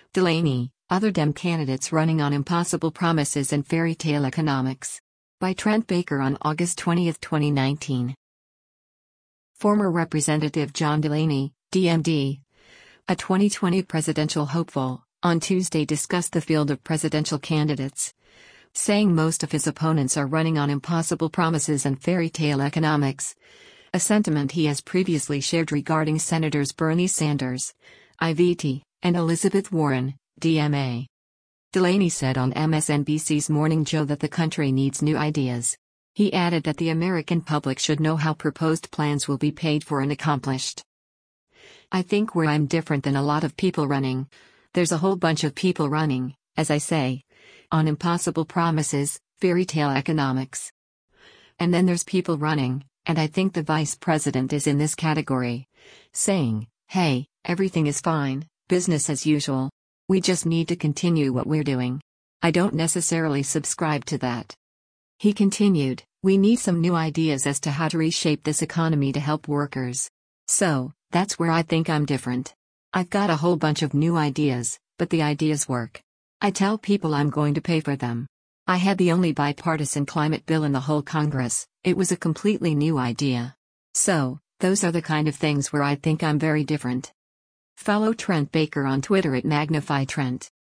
Delaney, Other Dem Candidates Running on Impossible Promises and Fairy Tale Economics. By Trent Baker on August 20, 2019. Former Representative John Delaney, DMD, a 2020 presidential hopeful, on Tuesday discussed the field of presidential candidates, saying most of his opponents are running on impossible promises and fairy tale economics, a sentiment he has previously shared regarding Senators Bernie Sanders, IVT, and Elizabeth Warren, DMA. Delaney said on MSNBC's Morning Joe that the country needs new ideas. He added that the American public should know how proposed plans will be paid for and accomplished. I think where I'm different than a lot of people running, there's a whole bunch of people running, as I say, on impossible promises, fairy tale economics. And then there's people running, and I think the vice president is in this category, saying, hey, everything is fine, business as usual. We just need to continue what we're doing. I don't necessarily subscribe to that. He continued, we need some new ideas as to how to reshape this economy to help workers. So, that's where I think I'm different. I've got a whole bunch of new ideas, but the ideas work. I tell people I'm going to pay for them. I had the only bipartisan climate bill in the whole Congress. It was a completely new idea. So, those are the kind of things where I think I'm very different. Follow Trent Baker on Twitter at MagnifyTrent.